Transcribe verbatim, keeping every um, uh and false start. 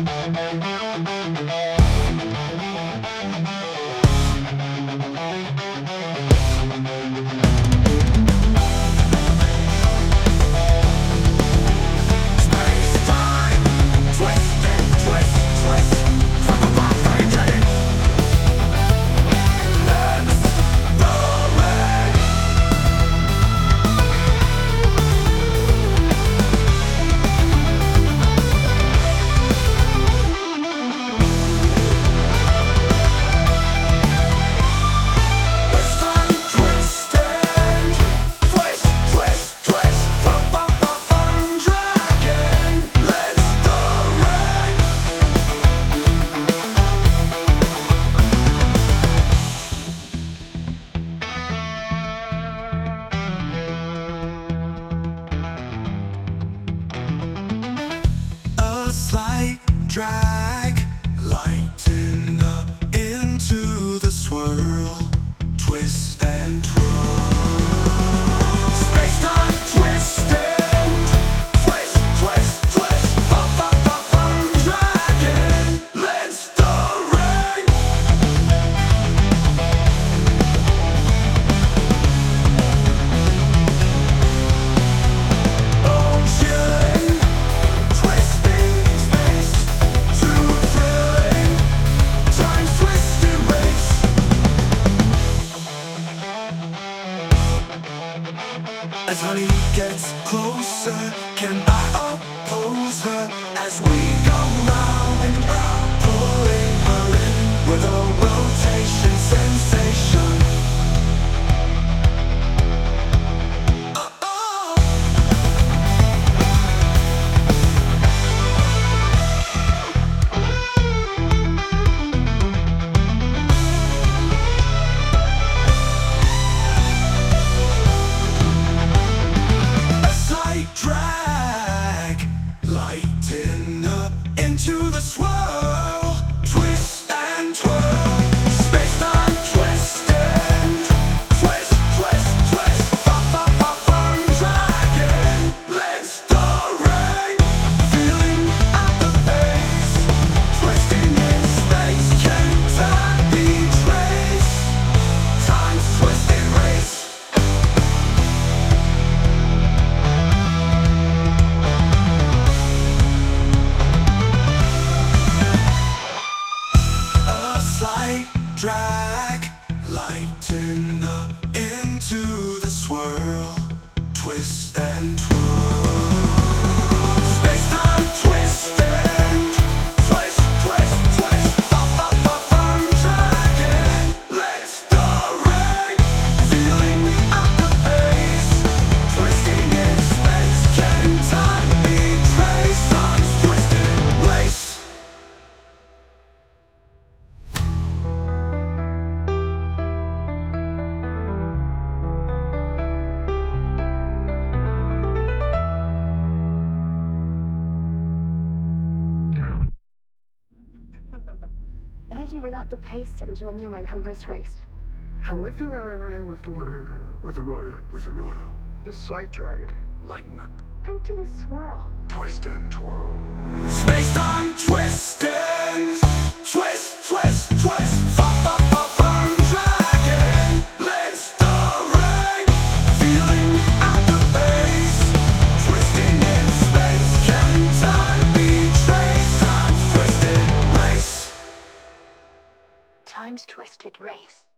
Slight drag, lighten up into the swirl, twist and twirl. Space-time twisting, twist, twist, twist. Up, up, up, up, dragon, lends the ring. Oh, chilling, twisting. As honey gets closer, can I oppose her? As we go round and round, pulling her in with a rotation sensation. Uh-oh. Drag, lighten up into the swirl, twist and twirl. Space-time twisting, twist, twist, twist. Up, up, up, up, dragon, lends the ring. Feeling at the base, twisting in space. Can time be traced? Time's twisted race. Drag, lighten up into the swirl, twist and twirl. Space-time twisting, twist, twist, twist. Up, up, up, up, dragon, lends the ring. Feeling at the base, twisting in space. Can time be traced? Time's twisted lace. Energy without the pace is only my compass race. And with the word, with the word, with the word, with the word. The slight drag, lighten up. Into the swirl. Twist and twirl. Space-time twisting, twist, twist, twist. Up, up, up, up, dragon, lends the ring. Feeling at the base, twisting in space. Can time be traced? Time's twisted race. Time's twisted race.